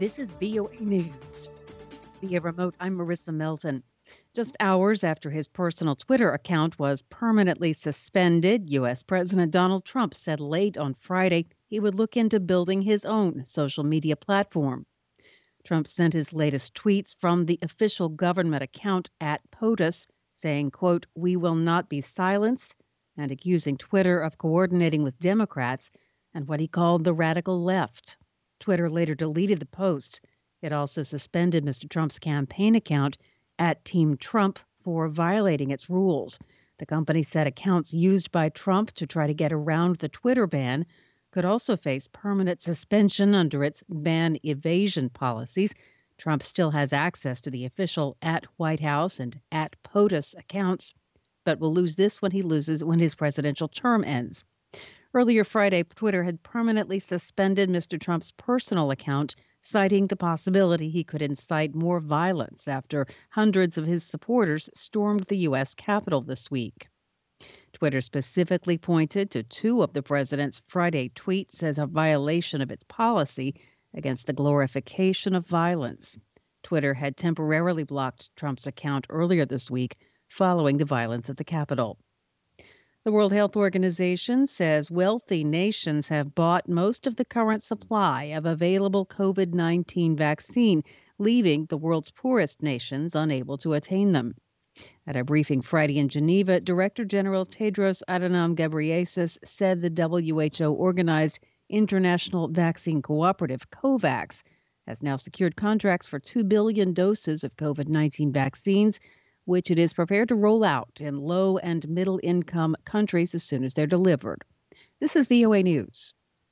This is VOA News. Via remote, I'm Marissa Melton. Just hours after his personal Twitter account was permanently suspended, U.S. President Donald Trump said late on Friday he would look into building his own social media platform. Trump sent his latest tweets from the official government account at POTUS, saying, quote, "We will not be silenced," and accusing Twitter of coordinating with Democrats and what he called the radical left. Twitter later deleted the post. It also suspended Mr. Trump's campaign account at Team Trump for violating its rules. The company said accounts used by Trump to try to get around the Twitter ban could also face permanent suspension under its ban evasion policies. Trump still has access to the official at White House and at POTUS accounts, but will lose this when his presidential term ends. Earlier Friday, Twitter had permanently suspended Mr. Trump's personal account, citing the possibility he could incite more violence after hundreds of his supporters stormed the U.S. Capitol this week. Twitter specifically pointed to two of the president's Friday tweets as a violation of its policy against the glorification of violence. Twitter had temporarily blocked Trump's account earlier this week following the violence at the Capitol. The World Health Organization says wealthy nations have bought most of the current supply of available COVID-19 vaccine, leaving the world's poorest nations unable to attain them. At a briefing Friday in Geneva, Director General Tedros Adhanom Ghebreyesus said the WHO-organized International Vaccine Cooperative, COVAX, has now secured contracts for 2 billion doses of COVID-19 vaccines, which it is prepared to roll out in low and middle income countries as soon as they're delivered. This is VOA News.